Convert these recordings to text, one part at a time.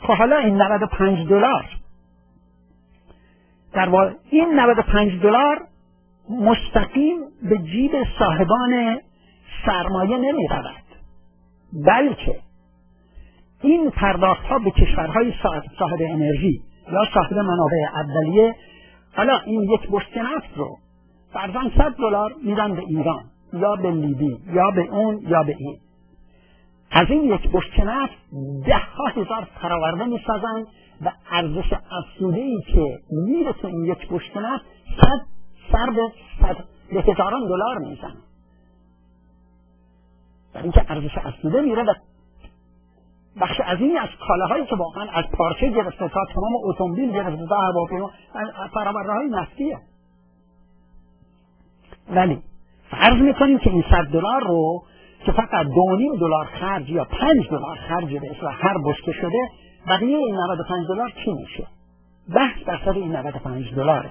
خب حالا این $95 این $95 مستقیم به جیب صاحبان سرمایه نمی رود، بلکه این پرداخت ها به کشورهای صاحب انرژی یا صاحب منابع اولیه، حالا این یک بشکه نفت رو فرضاً $100 میدن به ایران یا به لیبی یا به اون یا به این. از این یک بشکه نفت 10,000 فراورده میسازن و ارزش افزوده‌ای که میره تو این یک بشکه نفت به هزاران دلار میزنه. برای اینکه ارزش افزوده میره و بخش عظیمی از کالاهایی که واقعا از پارچه گرفته تا تمام اتومبیل گرفته تا هواپیما فرآورده‌های نفتیه. ولی فرض میکنیم که این $100 رو که فقط $2.5 خرج یا $5 خرج به اصلا هر بشکه شده، بقیه این $95 چی میشه؟ 10% این $95.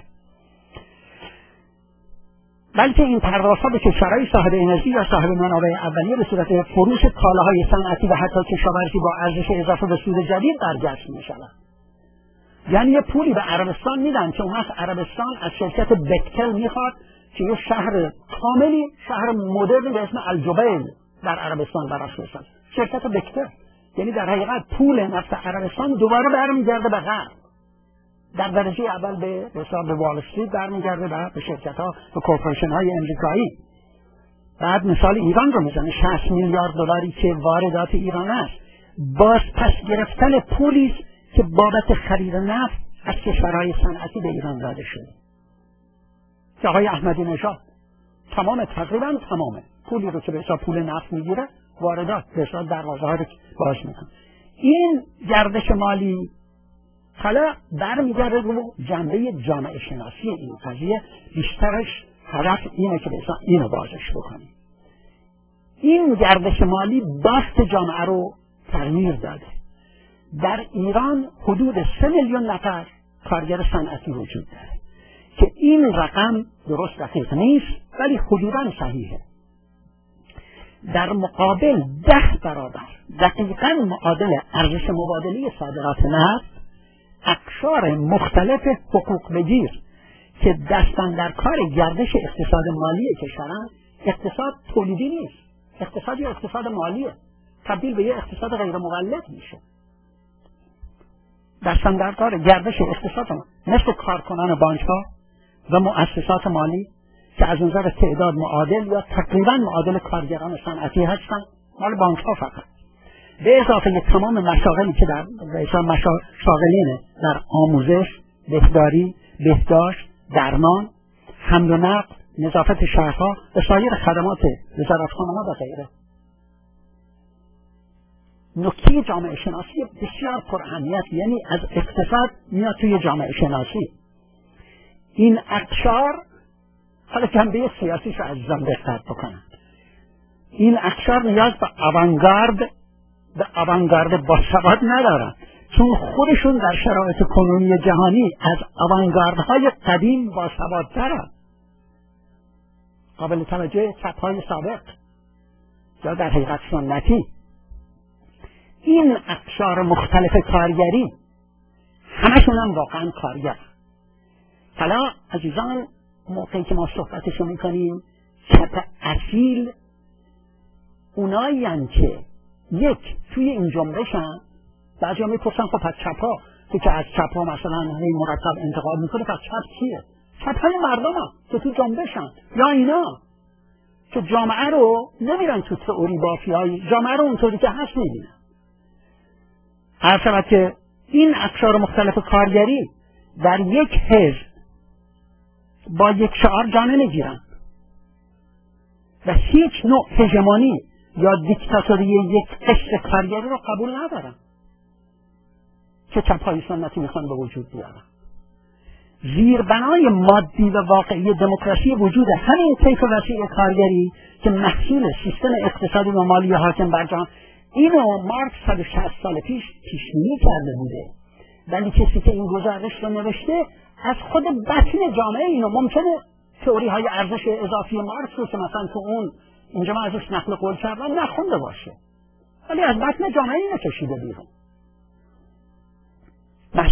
بلکه این پرداخت‌ها به کشورهای صاحب انرژی یا صاحب منابع اولیه به صورت فروش کالاهای صنعتی و حتی کشاورزی با ارزش اضافه به سود جدید برگشت می‌شود. یعنی یه پولی به عربستان میدن که اون وقت عربستان از شرکت بکتل میخواد که یه شهر کاملی، شهر مدرن به اسم الجبیل در عربستان براش بسازه. شرکت بکتل یعنی در حقیقت پول نفت عربستان دوباره برمیگرده به غرب، در درجه اول به حساب وال استریت برمیگرده به شرکت‌ها و کورپوریشن‌های امریکایی. بعد مثال ایران رو میزنه، $60 میلیارد که واردات ایران است، باز پس گرفتن پولی که بابت خرید نفت از کشورهای صنعتی به ایران داده شده. که آقای احمدی نژاد تقریبا تمام پولی رو که به حساب پول نفت میگیره واردات به حساب دروازه‌ها رو باز میکنه. این گردش مالی حالا برمیگرده رو جنبه جامعه شناسی این قضیه، بیشترش هدف اینه که بسیار اینو بازش بکنیم. این گردش مالی بافت جامعه رو تغییر داده. در ایران حدود 3 میلیون نفر کارگر صنعتی وجود داره که این رقم درست دقیق نیست ولی حدوداً صحیحه. در مقابل 10 برابر دقیقاً معادل ارزش مبادله صادرات نفت اقشار مختلف حقوق بگیر که دستن در کار گردش اقتصاد مالی کشورن، اقتصاد تولیدی نیست، اقتصاد یا اقتصاد مالیه، تبدیل به یه اقتصاد غیر مولد میشه. دستن در کار گردش اقتصاد مثل کارکنان بانک ها و مؤسسات مالی که از نظر تعداد معادل یا تقریبا معادل کارگران صنعتی هستن، مال بانک ها فقط، به اضافه تمام مشاغلی که در مشاغلین در آموزش، بهداری، بهداشت، درمان، حمل و نقل، نظافت شهرها و سایر خدمات وزارتخانه‌ها و غیره. نکته جامعه شناسی بسیار پراهمیت، یعنی از اقتصاد میاد توی جامعه شناسی. این اقشار حالا جنبه سیاسیش رو عزیزان دقت بکنند. این اقشار نیاز به آوانگارد باسواد ندارن، چون خودشون در شرایط کنونی جهانی از آوانگاردهای قدیم باسوادترن. قابل توجه چپ‌های سابق یا در حقیقت سنتی. این اقشار مختلف کارگری همشون هم واقعا کارگر. حالا عزیزان موقعی که ما صحبتشو میکنیم چپ اصیل اونایی هستند که یک توی این جنبشن، بعضی ها میپرسن خب پس چپ ها که از چپ ها مثلا مرتب انتقاد میکنه پس چپ کیه؟ چپ های مردم ها که تو جنبشن، یا اینا که جامعه رو نمیرن تو تئوری بافی های جامعه رو اونطوری که هست میبینن. هر شود که این اقشار مختلف کارگری در یک حزب با یک شعار جا نمیگیرن و هیچ نوع هژمونی یا دیکتاتوری یک قشر کارگری رو قبول ندارن که چپ‌های سنتی میخوان به وجود بیارن. زیربنای مادی و واقعی دموکراسی وجود همین طیف وسیع کارگری که محصول سیستم اقتصادی و مالی حاکم بر جهان، اینو مارکس 160 سال پیش پیش‌بینی کرده بوده، ولی کسی که این گزارش رو نوشته از خود بطن جامعه اینو ممکنه تئوری های ارزش اضافی مارکس رو که مثلا تو اون اینجا من ازش نقل قول کردم نخونده باشه، ولی از بطن جامعه اینو کشیده بیرون.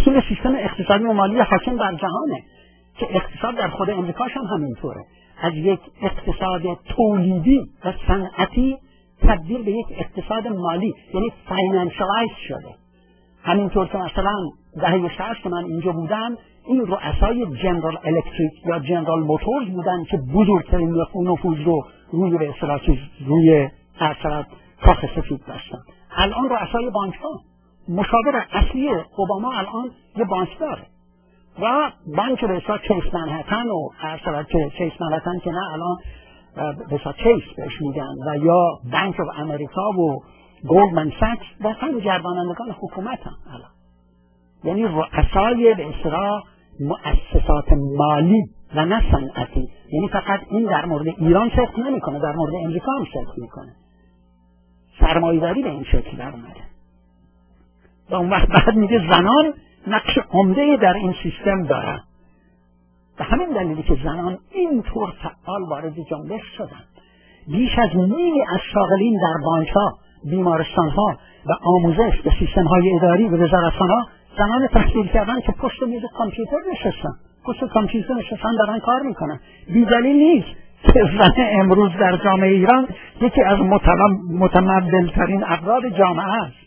اصول سیستم اقتصادی و مالی حاکم بر جهانه که اقتصاد در خود امریکاش هم همینطوره. از یک اقتصاد تولیدی و صنعتی تبدیل به یک اقتصاد مالی، یعنی فاینانشالایز شده. همینطور که مثلا دهه 60 که من اینجا بودم، این رؤسای جنرال الکتریک یا جنرال موتورز بودن که بزرگترین نفوذ رو روی به اصطلاح روی اثرات کاخ سفید داشتن. الان رؤسای بانک ها، مشاور اصلی اوباما الان یه بانک داره و بانک به اصطلاح چیس منهتن و اثرات چیس منهتن که نه الان به اصطلاح چیس بهش میگن و یا بانک آف امریکا و گلدمن ساکس واقعا گردانندگان حکومت هم الان، یعنی رؤسای به اصطلاح مؤسسات مالی و نه صنعتی. یعنی فقط این در مورد ایران صدق نمیکنه، در مورد امریکا هم صدق میکنه. سرمایه‌داری به این شکل در اومده و اون وقت بعد میگه زنان نقش عمده در این سیستم دارن. به همین دلیلی که زنان اینطور فعال وارد جنبش شدن. بیش از نیمی از شاغلین در بانک‌ها، بیمارستان‌ها و آموزش به سیستم‌های اداری و وزارتخانه‌ها زنان تحصیل کردن که پشت میز کامپیوتر نشستن، پشت کامپیوتر نشستن دارن کار میکنن. بی دلیل نیست که زن امروز در جامعه ایران یکی از متمدن‌ترین افراد جامعه است.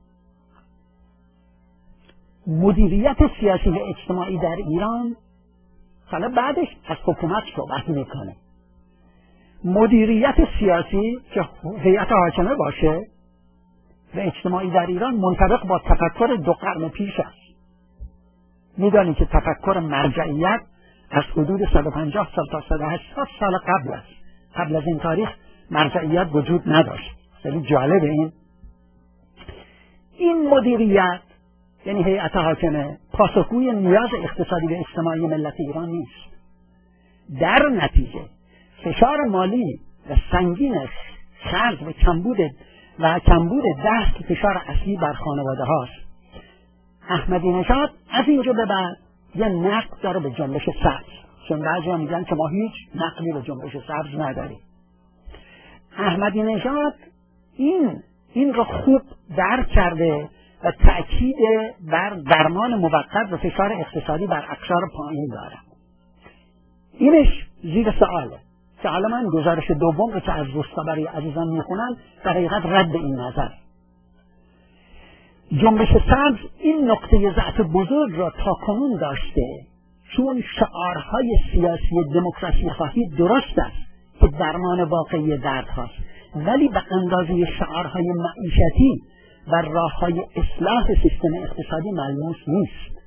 مدیریت سیاسی و اجتماعی در ایران حالا بعدش از حکومت صحبت میکنه. مدیریت سیاسی که هیئت حاکمه باشه و اجتماعی در ایران منطبق با تفکر 2 قرن پیش است. میدانی که تفکر مرجعیت از حدود 150 سال تا 180 سال قبل است. قبل از این تاریخ مرجعیت وجود نداشت. خیلی جالبه این مدیریت، یعنی هیئت حاکمه، پاسخگوی نیاز اقتصادی و اجتماعی ملت ایران نیست. در نتیجه فشار مالی و سنگین خرج و کمبود دست فشار اصلی بر خانواده هاست. احمدی نژاد از اینجا به بعد یه نقد داره به جنبش سبز، چون بعضی ها میگن که ما هیچ نقدی به جنبش سبز نداریم. احمدی نژاد این رو خوب درک کرده و تأکید بر درمان موقت و فشار اقتصادی بر اقشار پایین داره. اینش زیر سؤاله که حالا من گزارش دوم رو که از روستا برای عزیزان میخونم در حقیقت رد این نظر. جنبش سبز این نقطه ضعف بزرگ را تا کنون داشته چون شعارهای سیاسی دموکراسی خواهی درست است که درمان واقعی درد هاست، ولی به اندازه شعارهای معیشتی و راههای اصلاح سیستم اقتصادی ملموس نیست.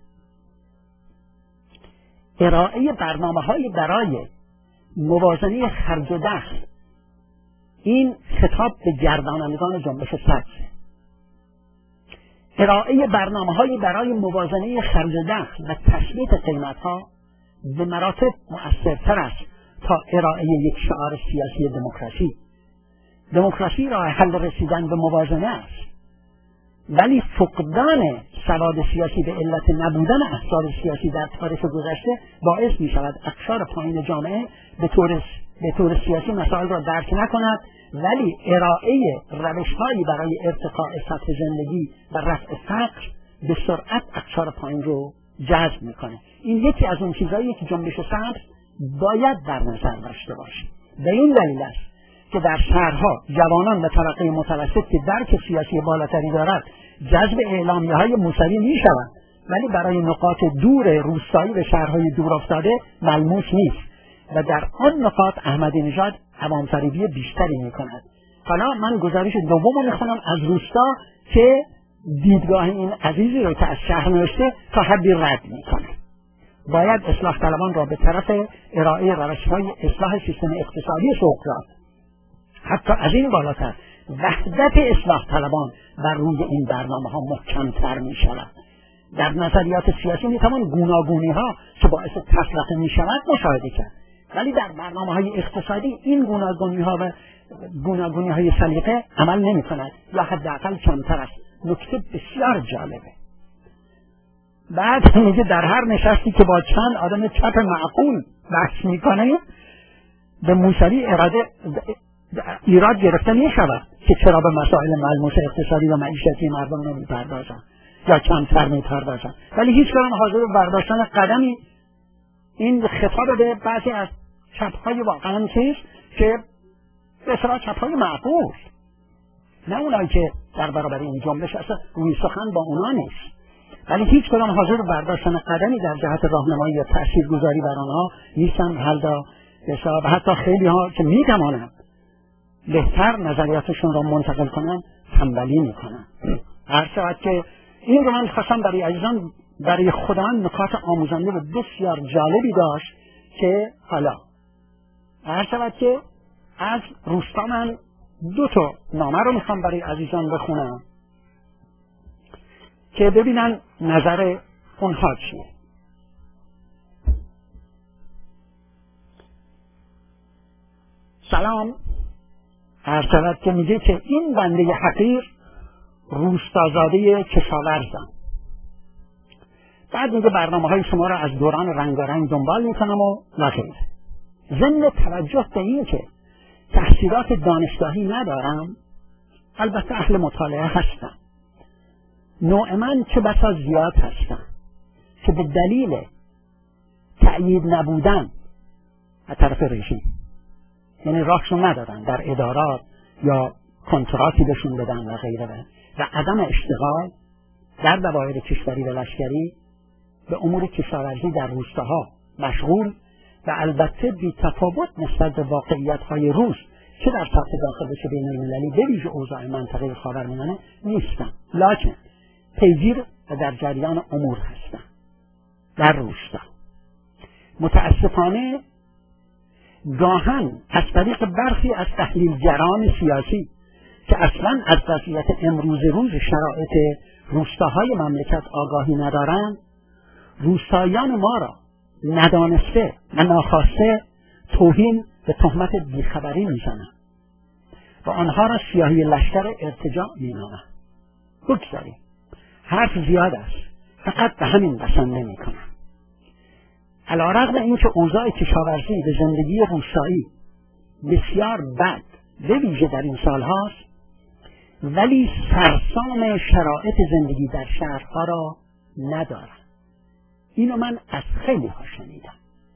ارائه برنامه‌های برای موازنه خرج و دخل، این خطاب به گردانندگان جنبش سبز. ارائه برنامه‌های برای موازنه خرج و دخل و تثبیت قیمت‌ها به مراتب مؤثرتر است تا ارائه یک شعار سیاسی دموکراسی. دموکراسی راه حل رسیدن به موازنه است، ولی فقدان سواد سیاسی به علت نبودن احزاب سیاسی در تاریخ گذشته باعث می شود اقشار پایین جامعه به طور سیاسی مسائل را درک نکند، ولی ارائه روش‌هایی برای ارتقاء سطح زندگی و رفع فقر به سرعت اقشار پایین رو جذب میکنه. این یکی از اون چیزاییه که جنبش سبز باید در نظر داشته باشه. به این دلیل است که در شهرها جوانان و طبقه متوسط که درک سیاسی بالاتری دارد جذب اعلامیه‌های موسوی می‌شوند، ولی برای نقاط دور روستایی و شهرهای دور افتاده ملموس نیست و در آن نقاط احمدی نژاد عوام‌فریبی بیشتری می‌کند. حالا من گزارش دومو می‌خونم از روستا که دیدگاه این عزیزی رو که از شهر نوشته تا حدی رد می‌کنه. باید اصلاح طلبان را به طرف ارائه روش‌های اصلاح سیستم اقتصادی سوق داد. حتی از این بالاتر وحدت اصلاح طلبان بر روی این برنامه‌ها محکم‌تر می‌شود. در نظریات سیاسی می‌توان گوناگونی‌ها که باعث تفرقه می‌شود مشاهده کرد، ولی در برنامه‌های اقتصادی این گوناگونی‌ها و گوناگونی‌های سلیقه عمل نمی‌کند یا حداقل کمتر است. نکته بسیار جالبه. بعد میگه در هر نشستی که با چند آدم چپ معقول بحث می‌کنه به موسوی ایراد گرفته می شود که چرا به مسائل ملموس اقتصادی و معیشتی مردم نمی پردازند. یا کمتر میپردازن، ولی هیچ کدام حاضر به برداشتن قدمی این خطاب به بعضی از چپ‌های واقعا چیز که به اصطلاح چپ‌های معقول، نه اونایی که در برابر این جنبش اصلا روی سخن با اونا نیست، ولی هیچ کدام حاضر به برداشتن قدمی در جهت راهنمایی یا تاثیرگذاری بر آنها نیستن. و حتی خیلی ها که میتوانند بهتر نظریاتشون را منتقل کنن تنبلی میکنن. هر شود که این رو من خواستم برای عزیزان، برای خودم نکات آموزنده و بسیار جالبی داشت که حالا هر شود که از روستا من 2 نامه رو میخوام برای عزیزان بخونم که ببینن نظر اونها چیه. سلام، هر شود که میگه که این بنده حقیر روستازاده کشاورزم. بعد میگه برنامه‌های شما را از دوران رنگارنگ دنبال میکنم و غیره. ضمن توجه به این که تحصیلات دانشگاهی ندارم، البته اهل مطالعه هستم. نوع من چه بسا زیاد هستم که به دلیل تأیید نبودن از طرف رژیم، یعنی راهشون ندادن در ادارات یا کنتراتی بهشون بدن و غیره، و عدم اشتغال در دوایر کشوری و لشکری به امور کشاورزی در روستاها مشغول و البته بی تفاوت نسبت به واقعیت‌های روز که در سطح داخل چه بین المللی به ویژه اوضاع منطقه خاورمیانه نیستن، لکن پیگیر و در جریان امور هستن در روستا. متاسفانه گاهن از طریق برخی از تحلیلگران سیاسی که اصلا از وضعیت امروز روز شرایط روستاهای مملکت آگاهی ندارند، روستاییان ما را ندانسته و ناخواسته توهین به تهمت بیخبری میزنند و آنها را سیاهی لشکر ارتجاع مینامند. بگذاریم، حرف زیاد است، فقط به همین بسنده میکنم. علیرغم اینکه اوضاع کشاورزی به زندگی روستایی بسیار بد به ویژه در این سال هاست، ولی سرسام شرایط زندگی در شهرها را ندارد. اینو من از خیلی ها شنیدم.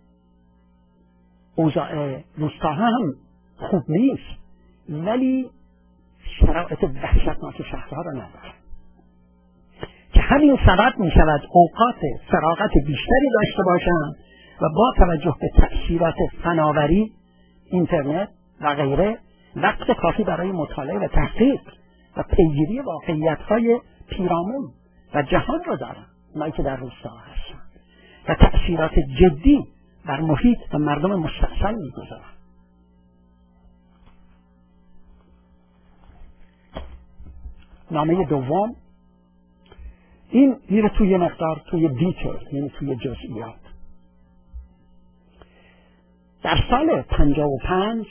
اوضاع روستاها هم خوب نیست، ولی شرایط وحشتناک شهرها را ندارد، که همین سبب می شود اوقات فراغت بیشتری داشته باشند و با توجه به تأثیرات فناوری، اینترنت و غیره وقت کافی برای مطالعه و تحقیق و پیگیری واقعیت‌های پیرامون و جهان را دارند، اونایی که در روستاها هستند و تأثیرات جدی بر محیط و مردم مستأصل می‌گذارند. نامه دوم این میره توی مقدار توی دیتیل، یعنی توی جزئیات. در سال 55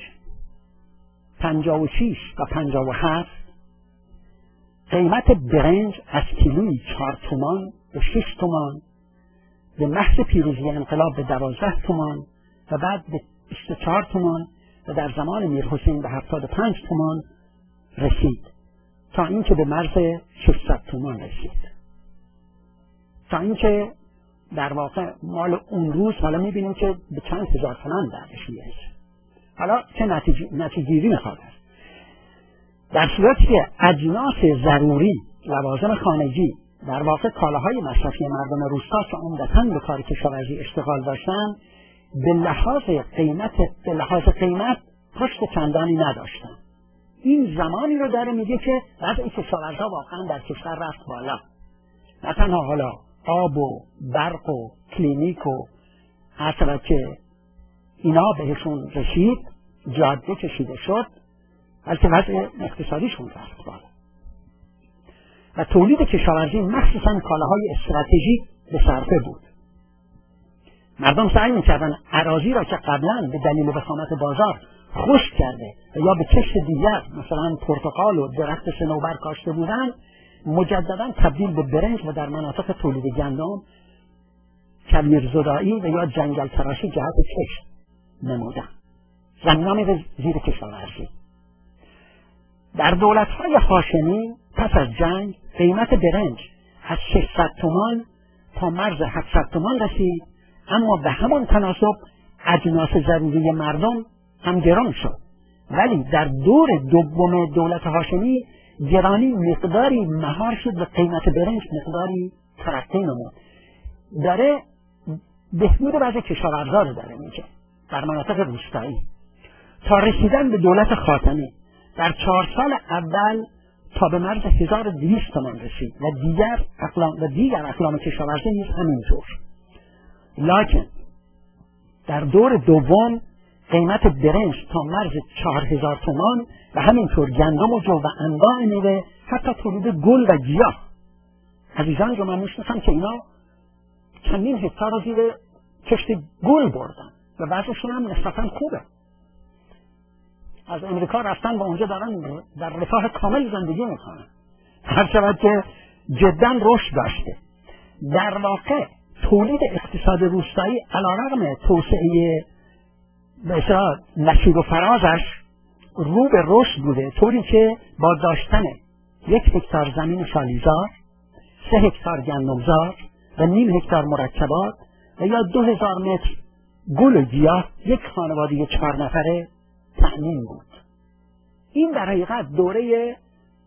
56 و 57 قیمت برنج از کیلویی 4 تومان به 6 تومان، به محض پیروزی انقلاب به 12 تومان و بعد به 24 تومان و در زمان میرحسین به 75 تومان رسید، تا اینکه به مرز 600 تومان رسید، تا اینکه در واقع مال اون روز حالا میبینیم که به چند هزار تومان درش میرسه. حالا چه نتیجه‌گیری میخواد؟ در صورتی که اجناس ضروری، لوازم خانگی، در واقع کالاهای مصرفی مردم روستا که عمدتاً به کار کشاورزی اشتغال داشتن، به لحاظ قیمت پشت چندانی نداشتن. این زمانی رو داره میگه که وضع کشاورزها واقعا در کشور رفت بالا. نه تنها حالا آب و برق و کلینیک و حتی که اینا بهشون رسید، جاده کشیده شد، بلکه وضع اقتصادیشون رفت بالا و تولید کشاورزی مخصوصا کالاهای استراتژیک به صرفه بود. مردم سعی میکردن اراضی را که قبلا به دلیل وخامت بازار خشک کرده و یا به کشت دیگر مثلا پرتقال و درخت صنوبر کاشته بودن، مجددا تبدیل به برنج و در مناطق تولید گندم کویرزدایی و یا جنگل تراشی جهت کشت نمودن. زمین‌ها میره زیر کشاورزی. در دولت‌های هاشمی پس از جنگ قیمت برنج از 600 تومان تا مرز 700 تومان رسید، اما به همان تناسب اجناس ضروری مردم هم گران شد. ولی در دور دوم دولت هاشمی گرانی مقداری مهار شد و قیمت برنج مقداری ترقی نمود. داره بهبود وضع کشاورزا رو داره میگه در مناطق روستایی تا رسیدن به دولت خاتمی در 4 سال اول تا به مرز 1200 تومان رسید و دیگر اقلام کشاورزی نیز همینطور. لکن در دور دوم قیمت برنج تا مرز 4000 تومان و همینطور گندم و جو و انواع میوه، حتی تولید گل و گیاه. عزیزان رو من میشناسم که اینا چندین هکتار رو زیر کشت گل بردن و وضعشون هم نسبتا خوبه. از امریکا رفتن و اونجا دارن در رفاه کامل زندگی میکنن، هر شود که جدا رشد داشته. در واقع تولید اقتصاد روستایی علیرغم توسعه به اصطلاح نشیب و فرازش رو به رشد بوده، طوری که با داشتن 1 هکتار زمین شالیزار، 3 هکتار گندمزار و نیم هکتار مرکبات و یا 2000 متر گل و گیاه یک خانواده 4 نفره تأمین بود. این در حقیقت دوره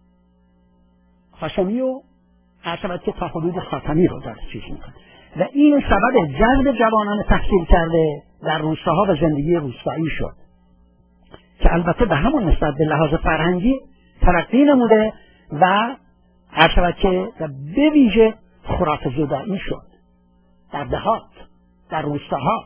هاشمی و عرشبت که تا حدود خاتمی رو داره چیز میکنه و این سبب جذب جوانان تحصیل کرده در روستاها و زندگی روستایی شد که البته به همون نسبت به لحاظ فرهنگی ترقی نموده و عرشبت که به ویژه خرافه زدایی شد در دهات، در روستاها.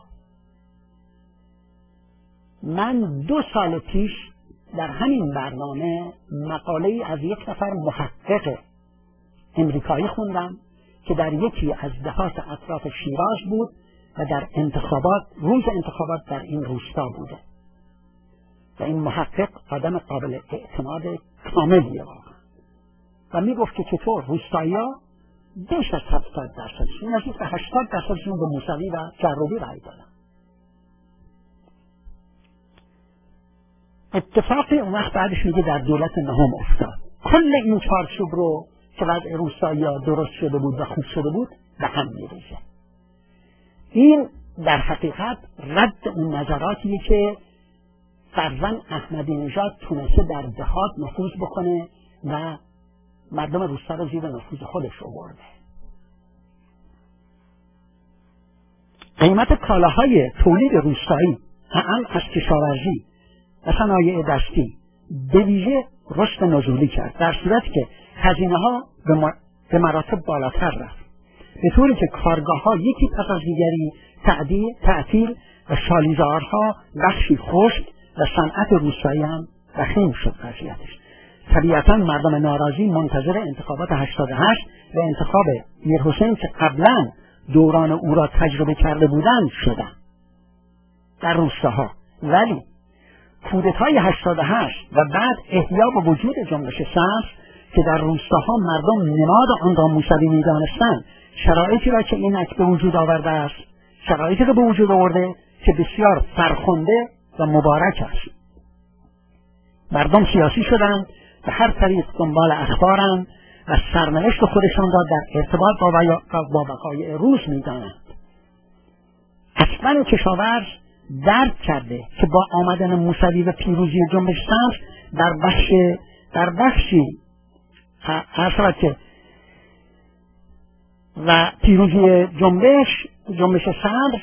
من 2 سال پیش در همین برنامه مقاله از یک نفر محقق امریکایی خوندم که در یکی از دهات اطراف شیراز بود و در روز انتخابات در این روستا بوده و این محقق آدم قابل اعتماد کاملیه واقعا و میگفت که چطور روستایی‌ها بیش از 70%، نزدیک به 80% به موسوی و جروبی رای دادن. اتفاقی اون وقت بعدش میگه در دولت نهم افتاد. کل این چارچوب رو که وضع روستایی‌ها درست شده بود و خوب شده بود به هم میریزه. این در حقیقت رد اون نظراتیه که فرزند احمدی نژاد تونسته در دهات نفوذ بکنه و مردم روستا رو زیر نفوذ خودش آورده. قیمت کالاهای تولید روستایی هم از کشاورزی و صنایع دستی به ویژه رشد نزولی کرد، در صورتی که هزینه ها به مراتب بالاتر رفت، به طوری که کارگاه ها یکی پس از دیگری تعطیل و شالیزارها بخشی خشک و صنعت روستایی هم رخیم شد وضعیتش. طبیعتا مردم ناراضی منتظر انتخابات 88 و انتخاب میرحسین که قبلا دوران او را تجربه کرده بودند شدند در روستاها. ولی کودتای 88 و بعد احیا و وجود جنبش سبز که در روستاها مردم نماد آن را موسوی می‌دانستند، شرایطی را که اینک به وجود آورده است، شرایطی را به وجود آورده که بسیار فرخنده و مبارک است. مردم سیاسی شدند و هر طریق دنبال اخبارند و سرنوشت خودشان را در ارتباط با وقایع روز می‌دانند. اصلا کشاورز درک کرده که با آمدن موسوی و پیروزی جنبش سبز در بخشی که و پیروزی جنبش سبز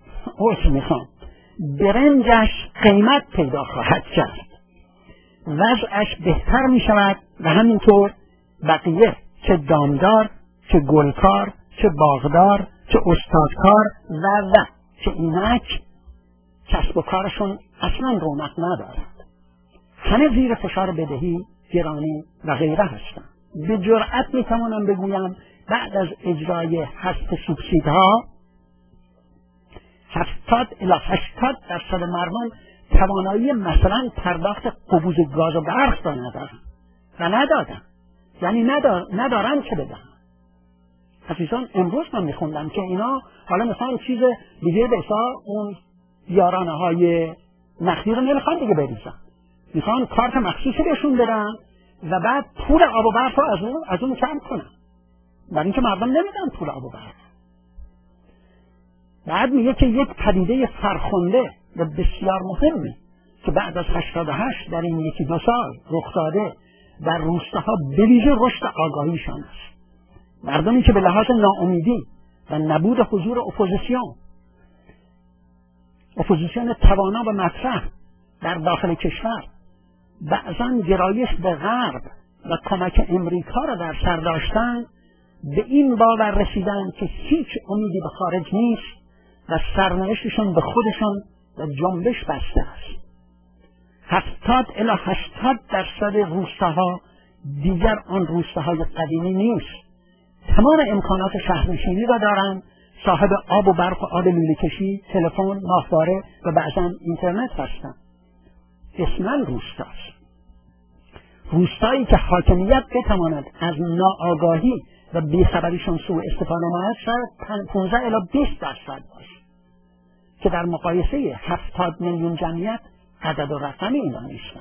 برنجش قیمت پیدا خواهد کرد، وضعش بهتر می شود و همینطور بقیه چه دامدار، چه گلکار، چه باغدار، چه استادکار و چه اینک کسب و کارشون اصلا رونق ندارد، همه زیر فشار بدهی، گرانی و غیره هستند. به جرأت میتوانم بگویم بعد از اجرای حذف سوبسیدها 70 الی 80% مردم توانایی مثلا پرداخت قبوز گاز و برق را ندارن و ندادن، یعنی ندارن که بدن. عزیزان امروز من میخوندم که اینا حالا میخوان چیز دیگه به حساب اون یارانه های نقدی رو نمیخوان دیگه بریزن، میخوان کارت مخصوصی بهشون بدن و بعد پول آب و برق رو از اون کم کنن. برای اینکه مردم نمیدن پول آب و برق. بعد میگه که یک پدیده فرخنده و بسیار مهمی که بعد از 88 در این یکی دو سال رخ داده در روستاها به ویژه رشد آگاهیشان است. مردمی که به لحاظ ناامیدی و نبود حضور اپوزیسیون توانا و مطرح در داخل کشور، بعضا گرایش به غرب و کمک امریکا را در سر داشتن، به این باور رسیدن که هیچ امیدی به خارج نیست و سرنوشتشون به خودشون و جنبش بسته است. 70-80% روستاها دیگر آن روستاهای قدیمی نیست. تمام امکانات شهرنشینی را دارند، صاحب آب و برق و آب لوله کشی، تلفن، ماهواره و بعضا اینترنت هستند. اسماً روستاست. روستایی که حاکمیت بتواند از ناآگاهی و بیخبریشون سوء استفاده نماید شاید 15-20% باشه که در مقایسه 70 میلیون جمعیت عدد و رقمی اینا نیستن.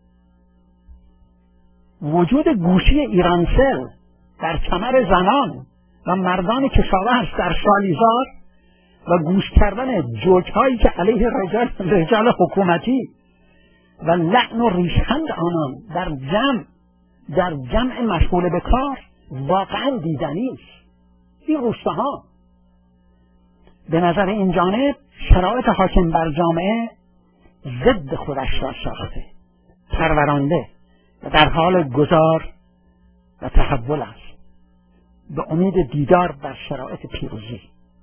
وجود گوشی ایرانسل در کمر زنان و مردان کشاورز در شالیزار و گوش کردن جوک هایی که علیه رجال حکومتی و لعن و ریشخند آنان در جمع مشغول به کار واقعا دیدنی است. این روستاها به نظر این جانب شرایط حاکم بر جامعه ضد خودش را ساخته، پرورانده و در حال گذار و تحول است به امید دیدار بر شرایط پیروزی.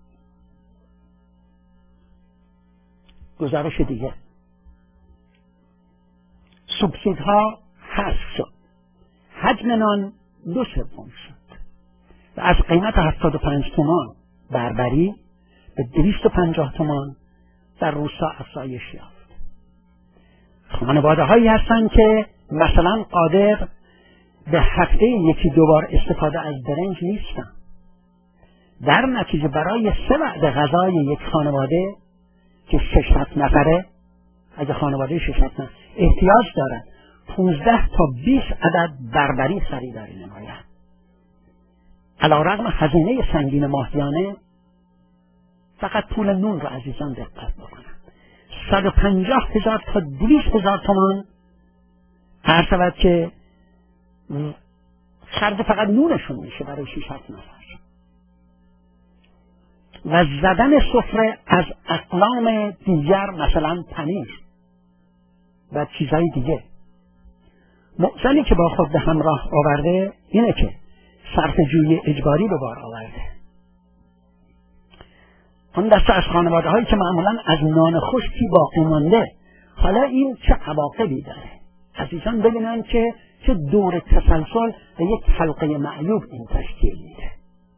گزارش دیگه، سوبسیدها حذف شد، حجم نان 2/3 شد و از قیمت 75 تومان بربری به 250 تومان در روستا افزایش یافت. خانواده هایی هستند که مثلا قادر به هفته 1-2 بار استفاده از برنج نیستن. در نتیجه برای 3 وعده غذای یک خانواده که 6-7 نفره، اگه خانواده 6-7 نفر احتیاج دارن 15 تا 20 عدد بربری خریداری نماید. علیرغم هزینه سنگین ماهیانه، فقط پول نون رو عزیزان دقت بکنن، 150,000 تا 200,000 تومان هر شود که خرج فقط نونشون میشه برای 6-7 نفر. و زدن سفره از اقلام دیگر، مثلا پنیر و چیزهای دیگه. معضلی که با خود به همراه آورده اینه که صرفه‌جویی اجباری به بار آورده. آن دسته از خانواده هایی که معمولا از نان خشکی باقی مانده، حالا این چه عواقبی داره؟ عزیزان ببینن که چه دور تسلسل و یک حلقه معیوب این تشکیل میده.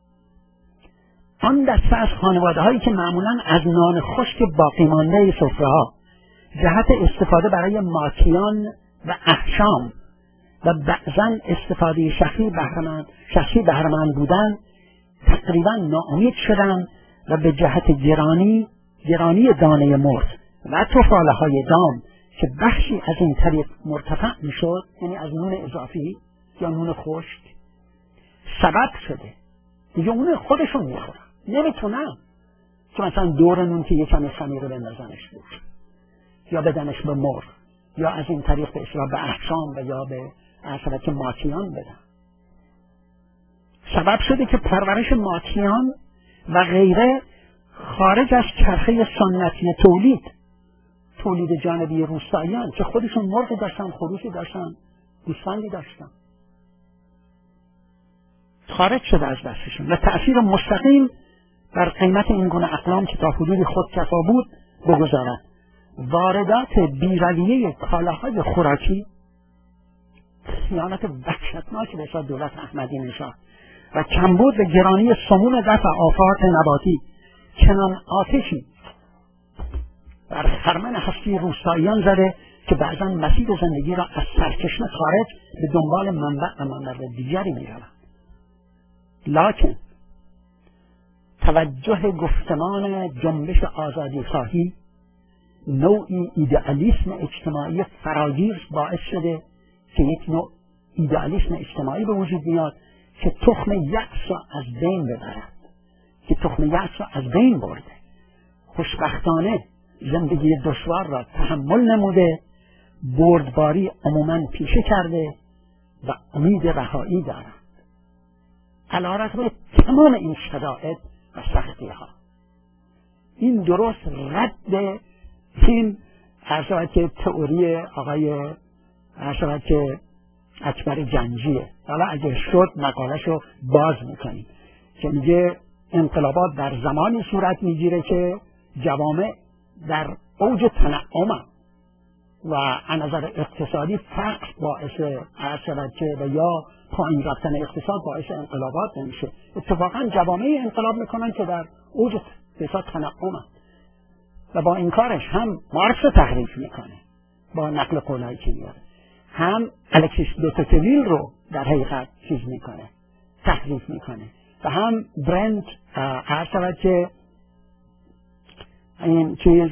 آن دسته از خانواده هایی که معمولا از نان خشک باقی مانده سفره ها جهت استفاده برای ماکیان و احشام و بعضا استفاده شخصی بهره‌مند بودن، تقریبا ناامید شدن و به جهت گرانی دانه مرغ و تفاله های دام که بخشی از این طریق مرتفع میشد، یعنی از نون اضافی یا نون خشک، سبب شده دیگه اون خودشون میخورن، نمیتونن که مثلا دور نون که یکم خمیره بندازنش دور یا بدنش به مرغ یا از این طریق به اصطلاح به احشام و یا به عصبت ماکیان بدن. سبب شده که پرورش ماکیان و غیره خارج از چرخه سنتی تولید جانبی روستاییان که خودشون مرغ داشتن، خروسی داشتن، گوسفندی داشتن، خارج شده از دستشون و تأثیر مستقیم بر قیمت این گونه اقلام که تا حدودی خودکفا بود بگذارد. واردات بی‌رویه کالاهای خوراکی، خیانت وحشتناکی به دولت احمدی نژاد و کمبود و گرانی سموم دفع آفات نباتی چنان آتشی بر خرمن هستی روستاییان زده که بعضا مسیر زندگی را از سرچشمه خارج به دنبال منبع و منبع دیگری می‌روند. لکن توجه گفتمان جنبش آزادی خواهی، نوعی ایدئالیسم اجتماعی فراگیر باعث شده که یک نوع ایدئالیسم اجتماعی به وجود میاد که تخم یأس را از بین ببرد، که تخم یأس را از بین برده، خوشبختانه زندگی دشوار را تحمل نموده، بردباری عموماً پیشه کرده و امید رهایی دارد علیرغم تمام این شرایط و سختی ها. این درست رد این عرض که تئوری آقای که اکبر جنجیه. حالا اگه شد مقاله‌شو باز میکنیم که میگه انقلابات در زمانی صورت میگیره که جوامع در اوج تنعم و از نظر اقتصادی فقر باعث که و یا پایین رفتن اقتصاد باعث انقلابات نمیشه. اتفاقا جوامع انقلاب میکنن که در اوج اقتصاد تنعم و با این کارش هم مارکس رو تحریف میکنه با نقل قولایی که میاره، هم الکسیس دو توتویل رو در حقیقت چیز میکنه، تحریف میکنه، و هم برنت که این چیز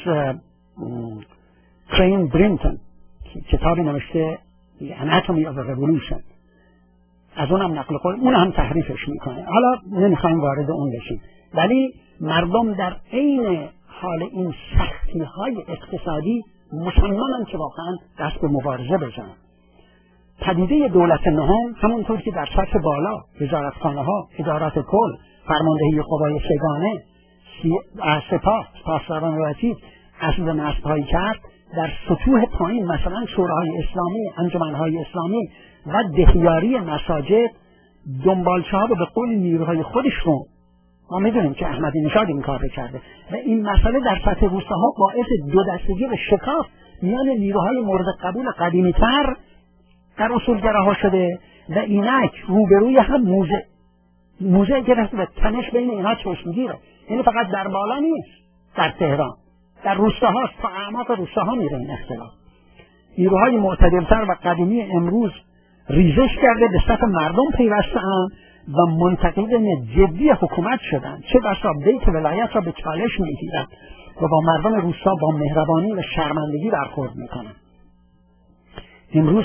کرین برینتون کتابی نوشته Anatomy of a Revolution، از اونم نقل قول، اون هم تحریفش میکنه. حالا نمیخوایم وارد اون بشیم، ولی مردم در عین حال این سختی های اقتصادی مصممن که واقعا دست به مبارزه بزنن. پدیده دولت نهم همونطور که در سطح بالا وزارتخانه ها، ادارات کل، فرماندهی قوای سگانه، سپاه، پاسداران رئیسی اصل نصب‌هایی کرد، در سطوح پایین مثلا شورای اسلامی، انجمن‌های اسلامی و دهیاری مساجد دنبالچه‌ها به قول نیروهای خودشون، ما میدونیم که احمدی نژاد این کار رو کرده و این مسئله در سطح روستاها باعث دو دستگی و شکاف میان نیروهای مورد قبول قدیمی‌تر در اصولگراها شده و اینک روبروی هم موزه گرفت و تنش بین اینها چشمگیره. یعنی فقط در بالا نیست، در تهران، در روستاهاست، تا اعماق روستاها میره این اختلاف. نیروهای معتدلتر و قدیمی امروز ریزش کرده به صف مردم پیوسته‌اند و منتقدین جدی حکومت شدند، چه بسا بیت ولایت را به چالش میگیرند و با مردم روستا با مهربانی و شرمندگی برخورد میکنند. امروز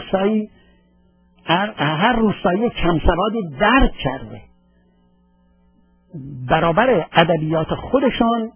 هر روستایی کمسوادی درک کرده برابر ادبیات خودشان،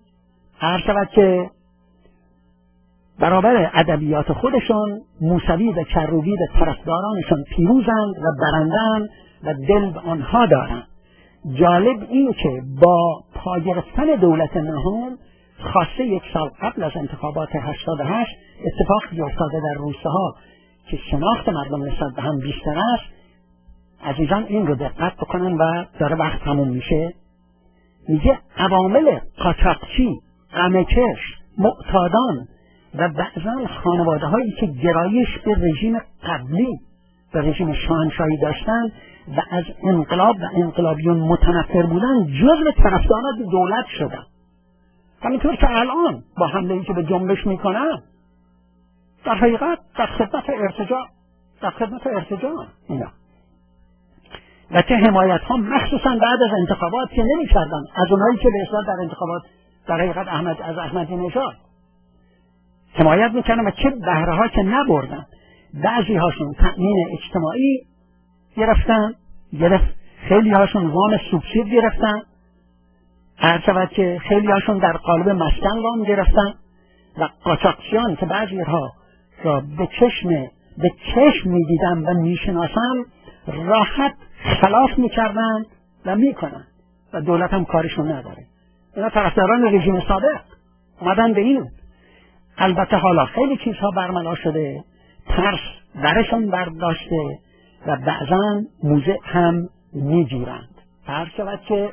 موسوی و کروبی و طرفدارانشان پیروزند و برندند و دل به آنها دارند. جالب این که با پا گرفتن دولت نهم خاصه یک سال قبل از انتخابات 88 اتفاقی افتاده در روستاها که شناخت مردم نسبت به هم بیشتر است. عزیزان این رو دقت بکنن و داره وقت تموم میشه. میگه عوامل قاچاقچی، غمکش، معتادان و بعضا خانواده هایی که گرایش به رژیم قبلی، به رژیم شاهنشاهی داشتن و از انقلاب و انقلابیون متنفر بودن، جزو طرفداران دولت شدن. همینطور که الان با حمله‌ای که به جنبش میکنن در حقیقت در خدمت ارتجاع اینا و چه حمایت ها مخصوصا بعد از انتخابات که نمی کردن از اونایی که به اصطلاح در انتخابات در حقیقت از احمدی نژاد حمایت میکردن و چه بهره ها که نبردن. بعضی هاشون تأمین اجتماعی گرفتن، خیلی هاشون وام سوبسید گرفتن، که خیلی هاشون در قالب مسکن وام گرفتن و قاچاقچیان که بعضی ها را به چشم میدیدن و میشناسن راحت خلاف میکردن و میکنن و دولت هم کارشون نداره. اینا طرفداران رژیم سابق اومدن به این. البته حالا خیلی چیزها برملا شده، ترس برشون برداشته و بعضا موزه هم میگیرند. که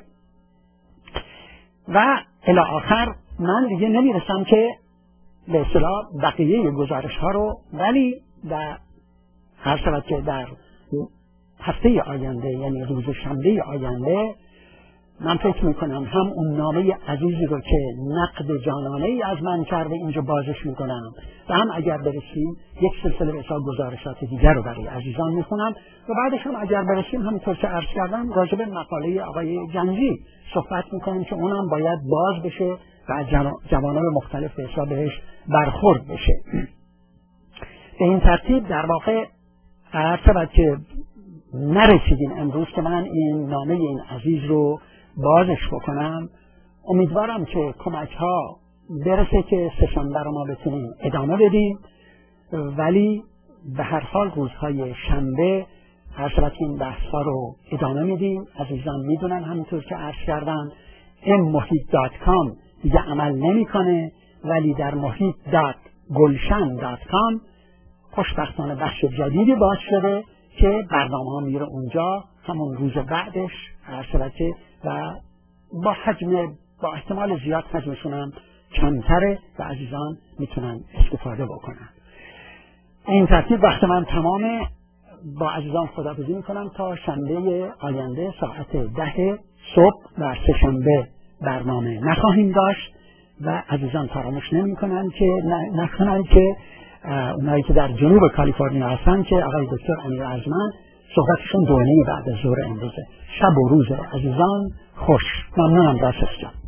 و الی آخر من دیگه نمیرسم که به اصطلاح بقیه گزارش ها رو، ولی در در هفته آینده یعنی روز شنبه آینده من فکر میکنم هم اون نامه عزیزی رو که نقد جانانه ای از من کرده اینجا بازش میکنم و هم اگر برسیم یک سلسله بسیار گزارشات دیگر رو برای عزیزان میخونم و بعدش هم اگر برسیم همینطور که عرض کردم راجع به مقاله آقای جنجی صحبت میکنیم که اونم باید باز بشه و از جوانب مختلف به حساب بهش برخورد بشه. به این ترتیب در واقع که نرسیدین امروز که من این نامه این عزیز رو بازش بکنم. امیدوارم که کمک ها برسه که سه‌شنبه رو ما بتونیم ادامه بدیم، ولی به هر حال روزهای شنبه هر شبت این بحث ها رو ادامه میدیم. عزیزان میدونن همینطور که عرض کردم محیط.com دیگه عمل نمیکنه، ولی در محیط.gulshan.com خوشبختانه بخش جدیدی باز شده که برنامه ها میره اونجا همون روز بعدش هر شبکه و با احتمال زیاد حجمشون هم کمتره و عزیزان میتونن استفاده بکنن. این ترتیب وقت من تمامه. با عزیزان خداحافظی میکنم تا شنبه آینده ساعت 10 صبح و سه‌شنبه برنامه نخواهیم داشت و عزیزان فراموش نکنن که اونایی که در جنوب کالیفرنیا هستن که آقای دکتر امیر ارجمند صحبتشون 2:30 بعد از ظهر امروزه. شب و روز عزیزان خوش. ممنونم داشت جان.